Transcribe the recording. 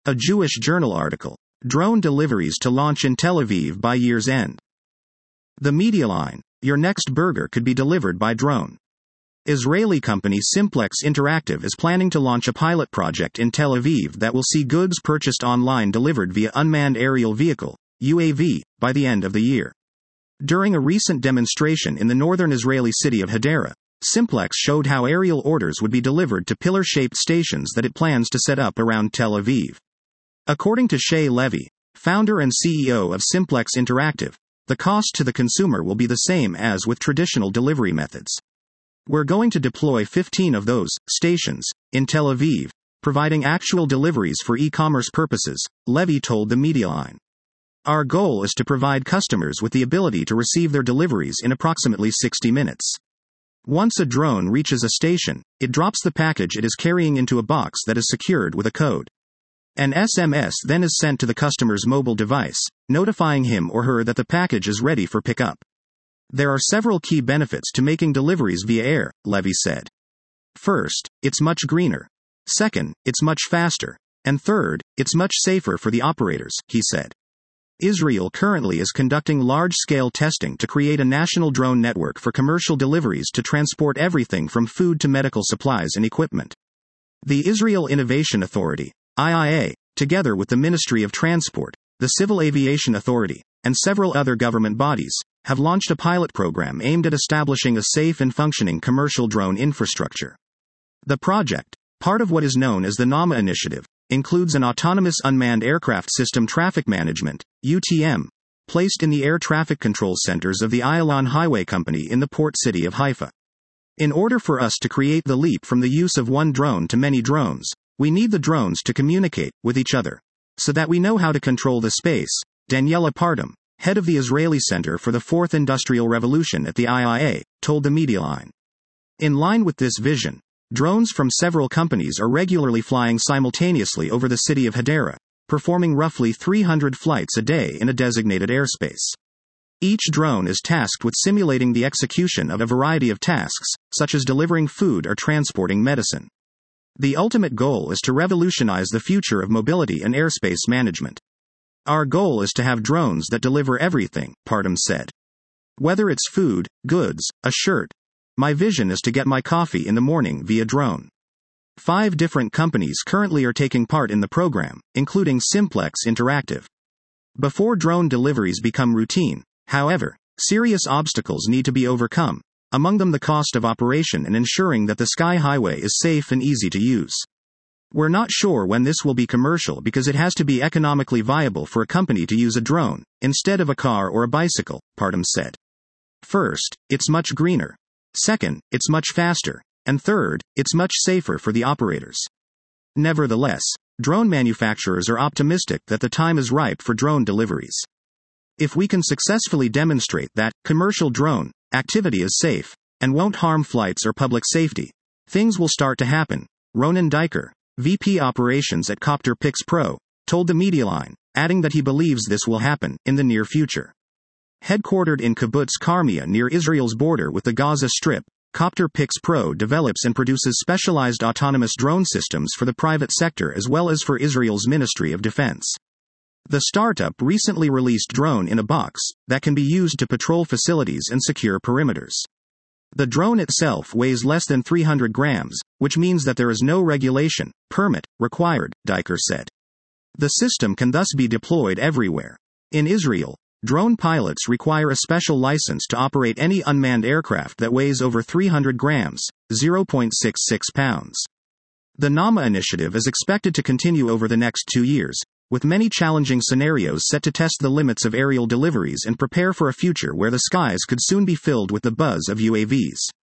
A Jewish Journal article. Drone deliveries to launch in Tel Aviv by year's end. The Media Line. Your next burger could be delivered by drone. Israeli company Simplex Interactive is planning to launch a pilot project in Tel Aviv that will see goods purchased online delivered via unmanned aerial vehicle, UAV, by the end of the year. During a recent demonstration in the northern Israeli city of Hadera, Simplex showed how aerial orders would be delivered to pillar-shaped stations that it plans to set up around Tel Aviv. According to Shay Levy, founder and CEO of Simplex Interactive, the cost to the consumer will be the same as with traditional delivery methods. We're going to deploy 15 of those stations in Tel Aviv, providing actual deliveries for e-commerce purposes, Levy told the Media Line. Our goal is to provide customers with the ability to receive their deliveries in approximately 60 minutes. Once a drone reaches a station, it drops the package it is carrying into a box that is secured with a code. An SMS then is sent to the customer's mobile device, notifying him or her that the package is ready for pickup. There are several key benefits to making deliveries via air, Levy said. First, it's much greener. Second, it's much faster. And third, it's much safer for the operators, he said. Israel currently is conducting large-scale testing to create a national drone network for commercial deliveries to transport everything from food to medical supplies and equipment. The Israel Innovation Authority, IIA, together with the Ministry of Transport, the Civil Aviation Authority, and several other government bodies, have launched a pilot program aimed at establishing a safe and functioning commercial drone infrastructure. The project, part of what is known as the NAMA initiative, includes an autonomous unmanned aircraft system traffic management, UTM, placed in the air traffic control centers of the Ayalon Highway Company in the port city of Haifa. In order for us to create the leap from the use of one drone to many drones, we need the drones to communicate with each other, so that we know how to control the space, Daniela Partam, head of the Israeli Center for the Fourth Industrial Revolution at the IIA, told the Media Line. In line with this vision, drones from several companies are regularly flying simultaneously over the city of Hadera, performing roughly 300 flights a day in a designated airspace. Each drone is tasked with simulating the execution of a variety of tasks, such as delivering food or transporting medicine. The ultimate goal is to revolutionize the future of mobility and airspace management. Our goal is to have drones that deliver everything, Partam said. Whether it's food, goods, a shirt. My vision is to get my coffee in the morning via drone. 5 different companies currently are taking part in the program, including Simplex Interactive. Before drone deliveries become routine, however, serious obstacles need to be overcome, among them the cost of operation and ensuring that the Sky Highway is safe and easy to use. We're not sure when this will be commercial because it has to be economically viable for a company to use a drone, instead of a car or a bicycle, Partam said. First, it's much greener. Second, it's much faster. And third, it's much safer for the operators. Nevertheless, drone manufacturers are optimistic that the time is ripe for drone deliveries. If we can successfully demonstrate that commercial drone activity is safe and won't harm flights or public safety, things will start to happen, Ronan Diker, VP Operations at Copter Pix Pro, told the Media Line, adding that he believes this will happen in the near future. Headquartered in Kibbutz Carmia near Israel's border with the Gaza Strip, Copter Pix Pro develops and produces specialized autonomous drone systems for the private sector as well as for Israel's Ministry of Defense. The startup recently released Drone in a Box that can be used to patrol facilities and secure perimeters. The drone itself weighs less than 300 grams, which means that there is no regulation permit required, Diker said. The system can thus be deployed everywhere. In Israel, drone pilots require a special license to operate any unmanned aircraft that weighs over 300 grams, 0.66 pounds. The NAMA initiative is expected to continue over the next 2 years, with many challenging scenarios set to test the limits of aerial deliveries and prepare for a future where the skies could soon be filled with the buzz of UAVs.